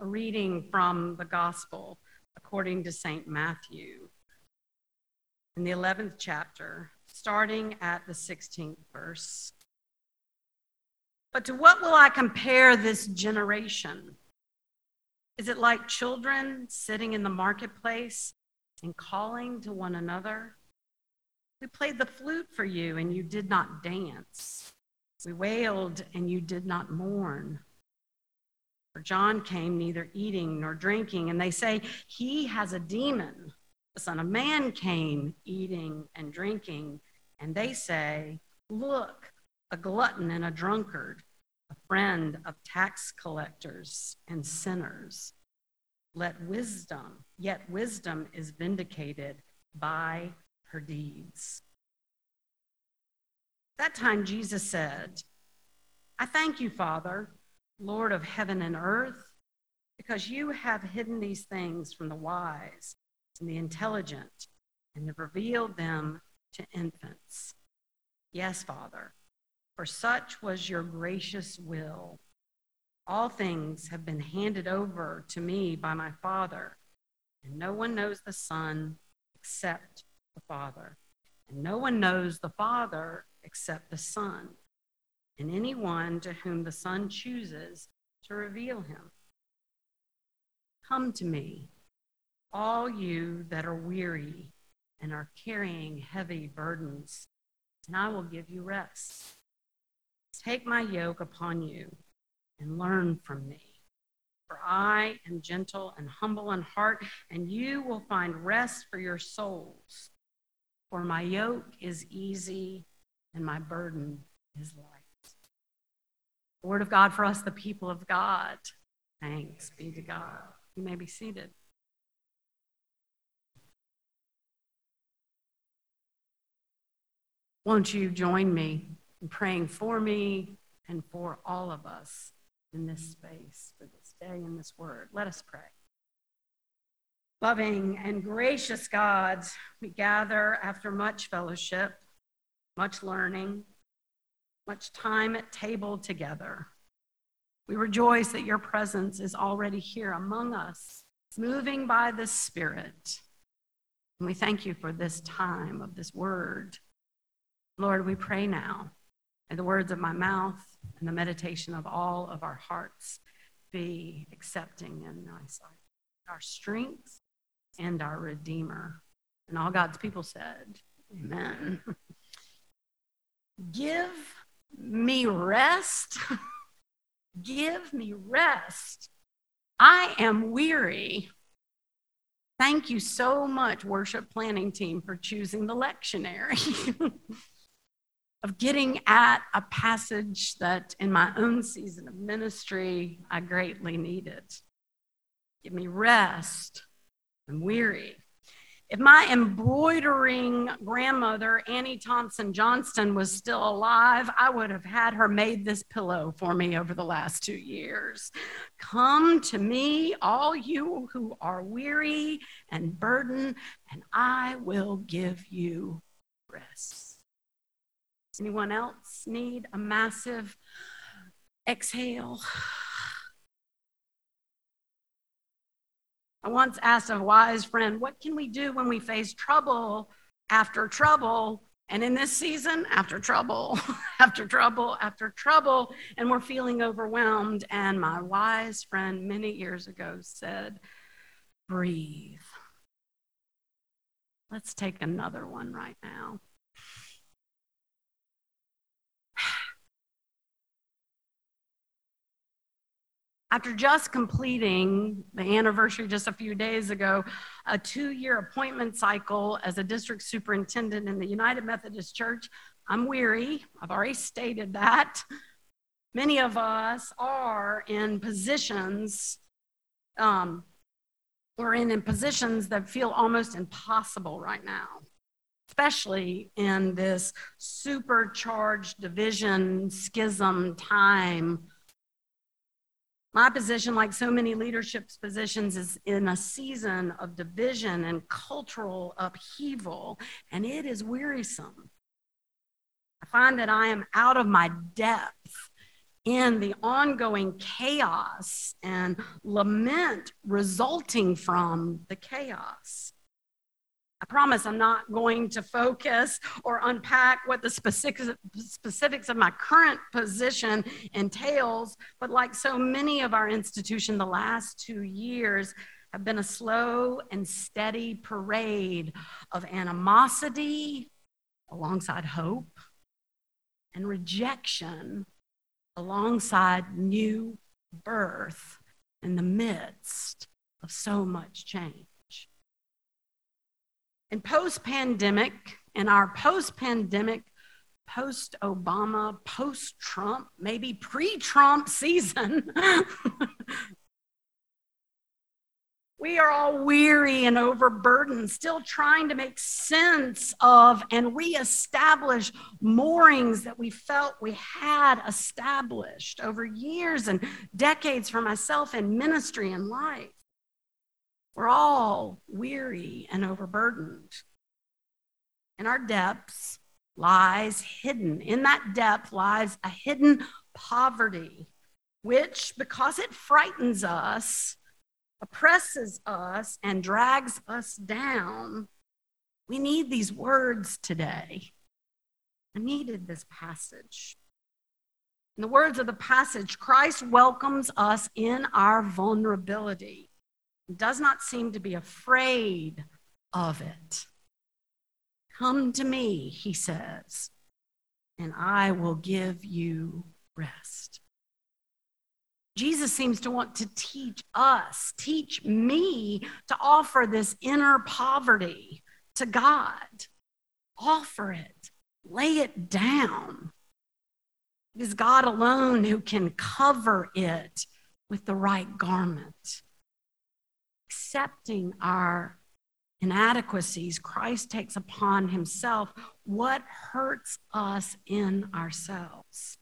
reading from the Gospel according to St. Matthew in the 11th chapter, starting at the 16th verse. But to what will I compare this generation? Is it like children sitting in the marketplace and calling to one another? We played the flute for you, and you did not dance. We wailed, and you did not mourn. For John came neither eating nor drinking, and they say, he has a demon. The Son of Man came eating and drinking, and they say, look, a glutton and a drunkard, a friend of tax collectors and sinners. Yet wisdom is vindicated by her deeds. That time Jesus said, I thank you, Father, Lord of heaven and earth, because you have hidden these things from the wise and the intelligent and have revealed them to infants. Yes, Father, for such was your gracious will. All things have been handed over to me by my Father, and no one knows the Son except the Father, and no one knows the Father except the Son, and anyone to whom the Son chooses to reveal him. Come to me, all you that are weary and are carrying heavy burdens, and I will give you rest. Take my yoke upon you and learn from me, for I am gentle and humble in heart, and you will find rest for your souls. For my yoke is easy and my burden is light. The word of God for us, the people of God. Thanks be to God. You may be seated. Won't you join me in praying for me and for all of us in this space, for this day and this word? Let us pray. Loving and gracious God, we gather after much fellowship, much learning, much time at table together. We rejoice that your presence is already here among us, moving by the Spirit. And we thank you for this time of this word. Lord, we pray now, may the words of my mouth and the meditation of all of our hearts be accepting in thy sight, our strength and our Redeemer. And all God's people said, amen. Give me rest. Give me rest. I am weary. Thank you so much, worship planning team, for choosing the lectionary. Of getting at a passage that in my own season of ministry, I greatly needed. Give me rest. I'm weary. If my embroidering grandmother, Annie Thompson Johnston, was still alive, I would have had her made this pillow for me over the last 2 years. Come to me, all you who are weary and burdened, and I will give you rest. Anyone else need a massive exhale? I once asked a wise friend, what can we do when we face trouble after trouble? And in this season, after trouble, after trouble, after trouble, and we're feeling overwhelmed. And my wise friend many years ago said, breathe. Let's take another one right now. After just completing the anniversary just a few days ago, a 2-year appointment cycle as a district superintendent in the United Methodist Church, I'm weary. I've already stated that. Many of us are in positions, we're in positions that feel almost impossible right now, especially in this supercharged division, schism time. My position, like so many leadership positions, is in a season of division and cultural upheaval, and it is wearisome. I find that I am out of my depth in the ongoing chaos and lament resulting from the chaos. I promise I'm not going to focus or unpack what the specifics of my current position entails, but like so many of our institution, the last 2 years have been a slow and steady parade of animosity alongside hope and rejection alongside new birth in the midst of so much change. In post-pandemic, in our post-pandemic, post-Obama, post-Trump, maybe pre-Trump season, we are all weary and overburdened, still trying to make sense of and reestablish moorings that we felt we had established over years and decades for myself in ministry and life. We're all weary and overburdened. In our depths lies hidden. In that depth lies a hidden poverty, which, because it frightens us, oppresses us, and drags us down, we need these words today. I needed this passage. In the words of the passage, Christ welcomes us in our vulnerability. Does not seem to be afraid of it. Come to me, he says, and I will give you rest. Jesus seems to want to teach me to offer this inner poverty to God. Offer it, lay it down. It is God alone who can cover it with the right garment. Accepting our inadequacies, Christ takes upon himself what hurts us in ourselves.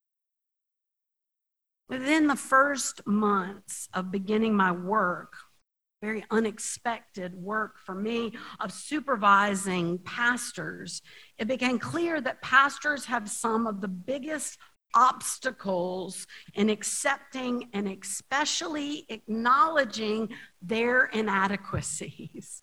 Within the first months of beginning my work, very unexpected work for me of supervising pastors, it became clear that pastors have some of the biggest obstacles in accepting and especially acknowledging their inadequacies.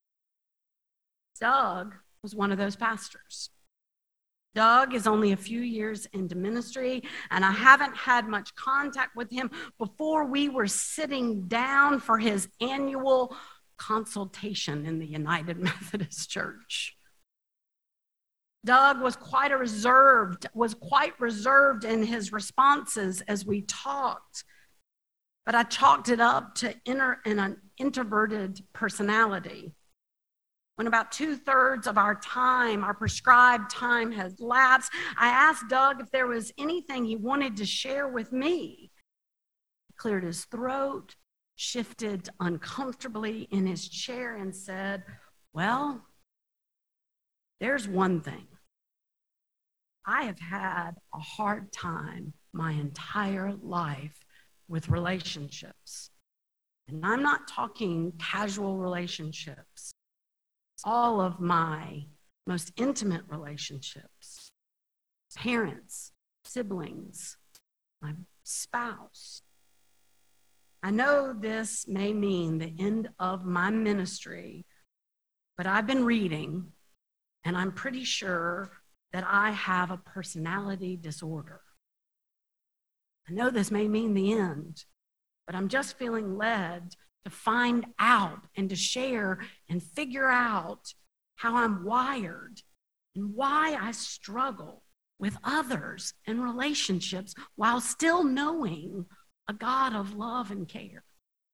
Doug was one of those pastors. Doug is only a few years into ministry, and I haven't had much contact with him before we were sitting down for his annual consultation in the United Methodist Church. Doug was quite reserved in his responses as we talked, but I chalked it up to an introverted personality. When about 2/3 of our time, our prescribed time, has lapsed, I asked Doug if there was anything he wanted to share with me. He cleared his throat, shifted uncomfortably in his chair, and said, "Well, there's one thing. I have had a hard time my entire life with relationships. And I'm not talking casual relationships. All of my most intimate relationships, parents, siblings, my spouse. I know this may mean the end of my ministry, but I've been reading, and I'm pretty sure that I have a personality disorder. I know this may mean the end, but I'm just feeling led to find out and to share and figure out how I'm wired and why I struggle with others and relationships while still knowing a God of love and care."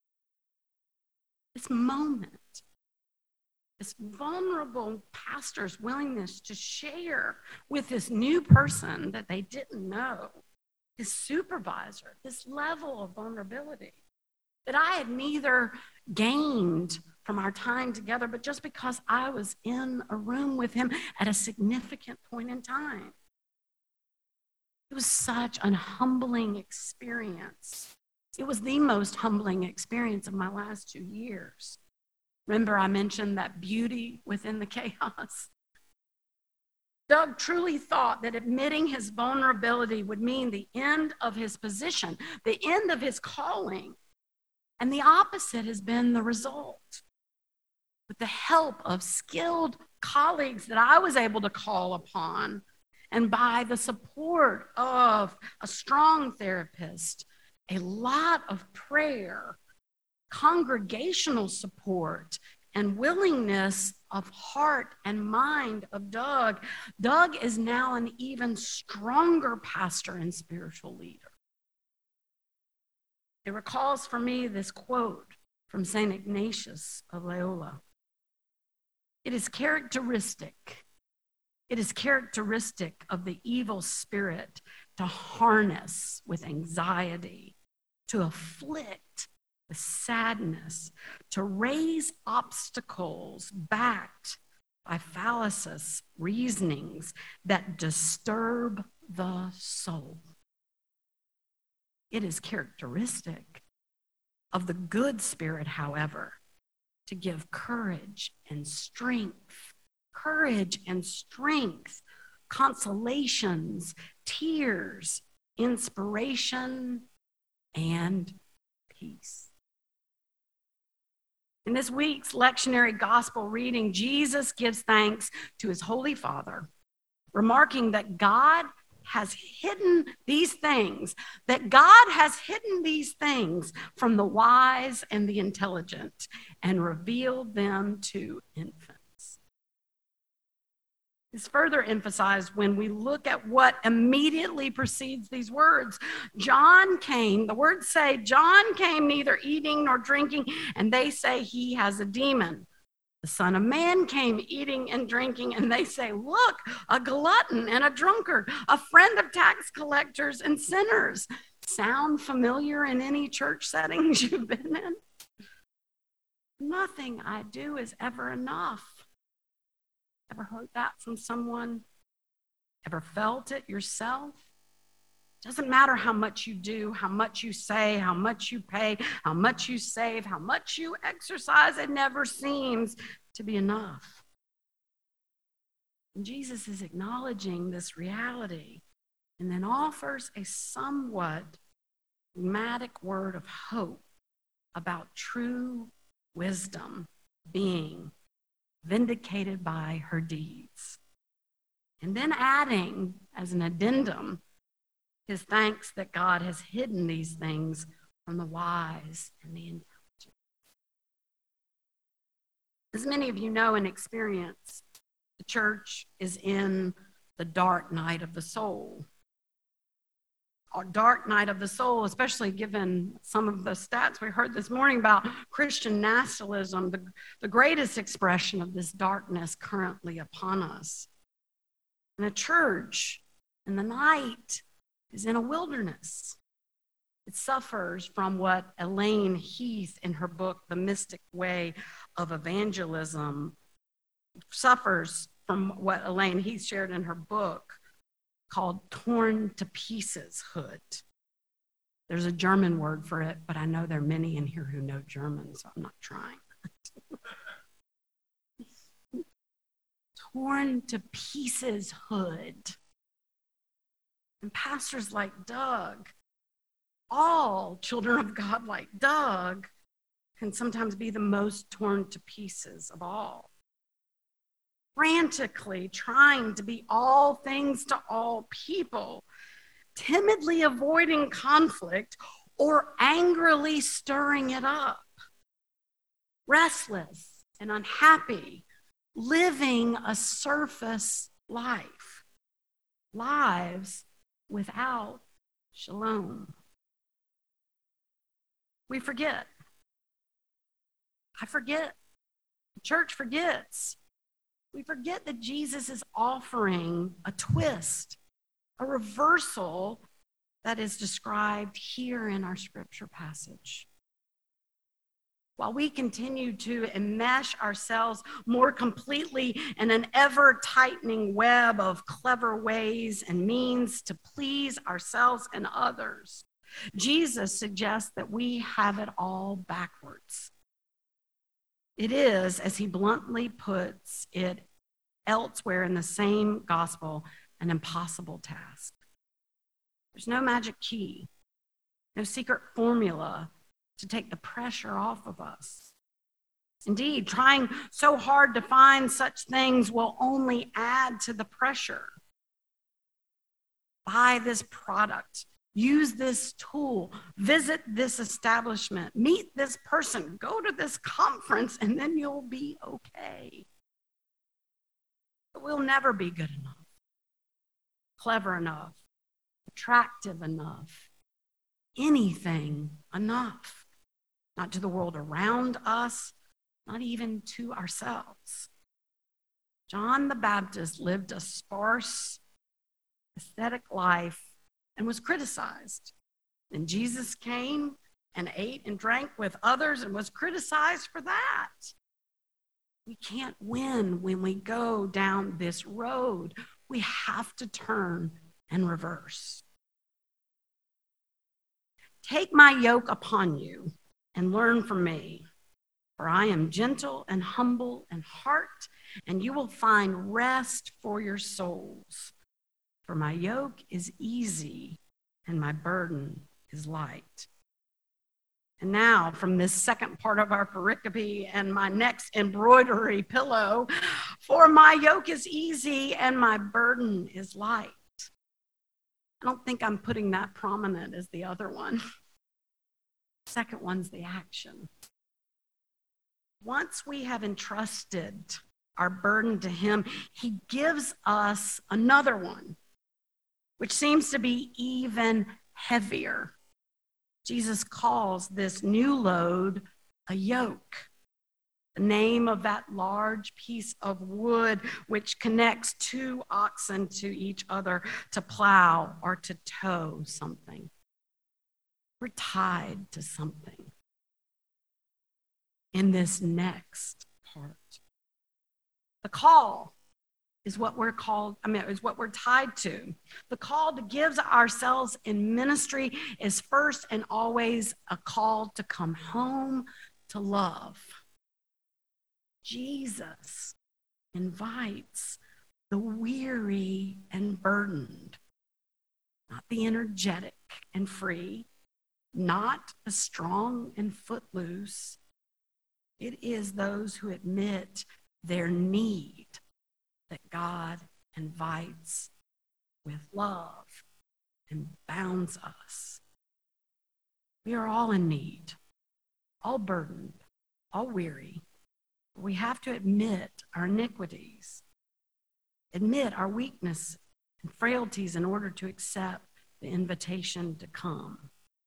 This moment, this vulnerable pastor's willingness to share with this new person that they didn't know, his supervisor, this level of vulnerability that I had neither gained from our time together, but just because I was in a room with him at a significant point in time. It was such a humbling experience. It was the most humbling experience of my last 2 years. Remember, I mentioned that beauty within the chaos. Doug truly thought that admitting his vulnerability would mean the end of his position, the end of his calling. And the opposite has been the result. With the help of skilled colleagues that I was able to call upon, and by the support of a strong therapist, a lot of prayer, congregational support, and willingness of heart and mind of Doug, Doug is now an even stronger pastor and spiritual leader. It recalls for me this quote from St. Ignatius of Loyola. It is characteristic of the evil spirit to harness with anxiety, to afflict with sadness, to raise obstacles backed by fallacious reasonings that disturb the soul. It is characteristic of the good spirit, however, to give courage and strength, consolations, tears, inspiration, and peace. In this week's lectionary gospel reading, Jesus gives thanks to his Holy Father, remarking that God has hidden these things from the wise and the intelligent and revealed them to infants. Is further emphasized when we look at what immediately precedes these words. John came, the words say, John came neither eating nor drinking, and they say he has a demon. The Son of Man came eating and drinking, and they say, look, a glutton and a drunkard, a friend of tax collectors and sinners. Sound familiar in any church settings you've been in? Nothing I do is ever enough. Ever heard that from someone? Ever felt it yourself? Doesn't matter how much you do, how much you say, how much you pay, how much you save, how much you exercise, it never seems to be enough. And Jesus is acknowledging this reality and then offers a somewhat dramatic word of hope about true wisdom being vindicated by her deeds. And then adding as an addendum his thanks that God has hidden these things from the wise and the intelligent. As many of you know and experience, the church is in the dark night of the soul. A dark night of the soul, especially given some of the stats we heard this morning about Christian nationalism, the greatest expression of this darkness currently upon us. And a church in the night is in a wilderness. It suffers from what Elaine Heath in her book, The Mystic Way of Evangelism, suffers from what Elaine Heath shared in her book called torn to pieces hood. There's a German word for it, but I know there are many in here who know German, so I'm not trying. Torn to pieces hood. And pastors like Doug, all children of God like Doug, can sometimes be the most torn to pieces of all. Frantically trying to be all things to all people, timidly avoiding conflict or angrily stirring it up, restless and unhappy, living a surface life, lives without shalom. We forget. I forget. The church forgets. We forget that Jesus is offering a twist, a reversal that is described here in our scripture passage. While we continue to enmesh ourselves more completely in an ever-tightening web of clever ways and means to please ourselves and others, Jesus suggests that we have it all backwards. It is, as he bluntly puts it, elsewhere in the same gospel an impossible task. There's no magic key, no secret formula to take the pressure off of us. Indeed, trying so hard to find such things will only add to the pressure. Buy this product, use this tool, visit this establishment, meet this person, go to this conference, and then you'll be okay. But we'll never be good enough, clever enough, attractive enough, anything enough. Not to the world around us, not even to ourselves. John the Baptist lived a sparse, aesthetic life and was criticized. And Jesus came and ate and drank with others and was criticized for that. We can't win when we go down this road. We have to turn and reverse. Take my yoke upon you and learn from me, for I am gentle and humble in heart, and you will find rest for your souls. For my yoke is easy and my burden is light. And now, from this second part of our pericope and my next embroidery pillow, for my yoke is easy and my burden is light. I don't think I'm putting that prominent as the other one. The second one's the action. Once we have entrusted our burden to him, he gives us another one, which seems to be even heavier. Jesus calls this new load a yoke, the name of that large piece of wood which connects two oxen to each other to plow or to tow something. We're tied to something in this next part. The call is what we're tied to. The call to give ourselves in ministry is first and always a call to come home to love. Jesus invites the weary and burdened, not the energetic and free, not the strong and footloose. It is those who admit their need that God invites with love and bounds us. We are all in need, all burdened, all weary. We have to admit our iniquities, admit our weakness and frailties in order to accept the invitation to come.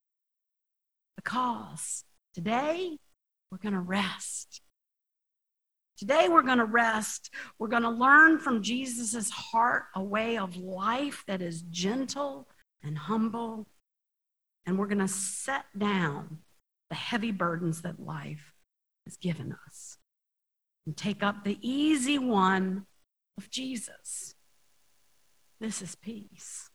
Because today, we're going to rest. Today we're going to rest. We're going to learn from Jesus' heart a way of life that is gentle and humble. And we're going to set down the heavy burdens that life has given us and take up the easy one of Jesus. This is peace.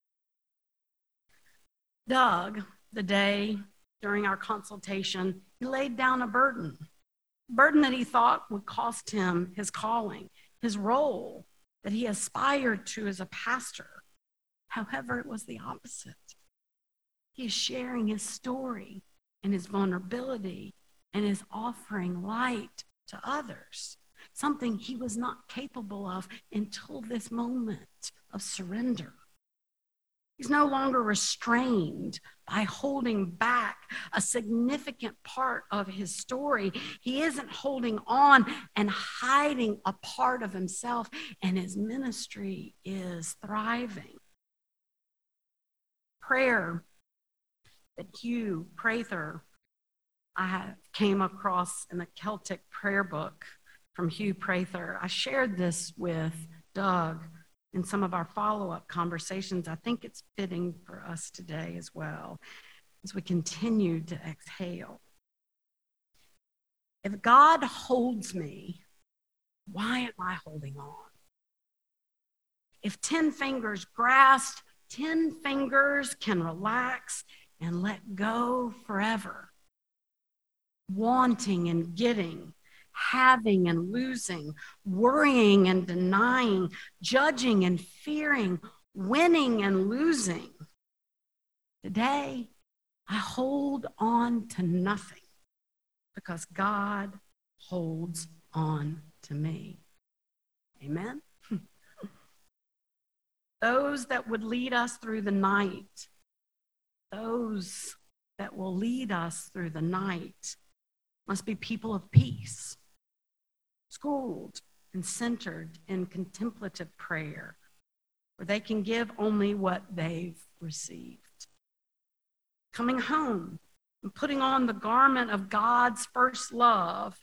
Doug, the day during our consultation, he laid down a burden that he thought would cost him his calling, his role that he aspired to as a pastor. However, it was the opposite. He is sharing his story and his vulnerability and is offering light to others, something he was not capable of until this moment of surrender. He's no longer restrained by holding back a significant part of his story. He isn't holding on and hiding a part of himself, and his ministry is thriving. Prayer that Hugh Prather I came across in the Celtic prayer book from Hugh Prather. I shared this with Doug in some of our follow-up conversations. I think it's fitting for us today as well as we continue to exhale. If God holds me, why am I holding on? If 10 fingers grasp, 10 fingers can relax and let go forever. Wanting and getting having and losing, worrying and denying, judging and fearing, winning and losing. Today, I hold on to nothing because God holds on to me. Amen? Those that would lead us through the night, those that will lead us through the night must be people of peace, schooled and centered in contemplative prayer, where they can give only what they've received. Coming home and putting on the garment of God's first love,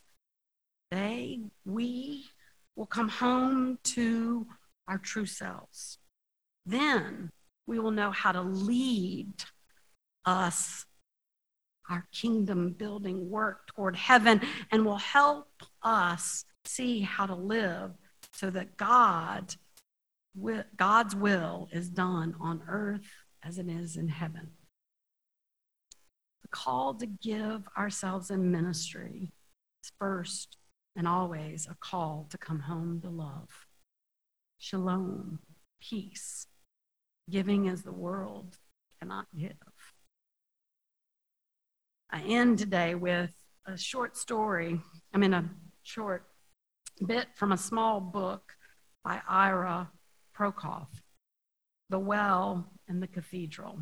we will come home to our true selves. Then we will know how to lead us, our kingdom building work toward heaven, and will help us see how to live so that God's will is done on earth as it is in heaven. The call to give ourselves in ministry is first and always a call to come home to love. Shalom, peace, giving as the world cannot give. I end today with a short bit from a small book by Ira Prokof, The Well and the Cathedral.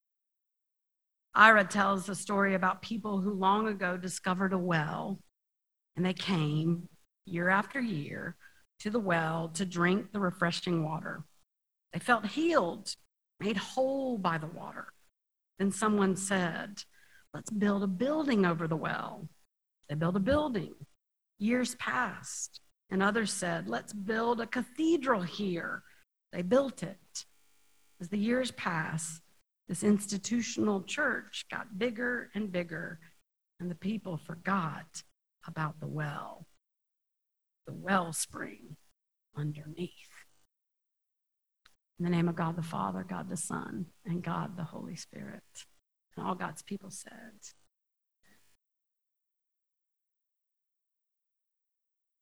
Ira tells the story about people who long ago discovered a well, and they came year after year to the well to drink the refreshing water. They felt healed, made whole by the water. Then someone said, "Let's build a building over the well." They built a building. Years passed, and others said, "Let's build a cathedral here." They built it. As the years passed, this institutional church got bigger and bigger, and the people forgot about the wellspring underneath. In the name of God the Father, God the Son, and God the Holy Spirit. And all God's people said,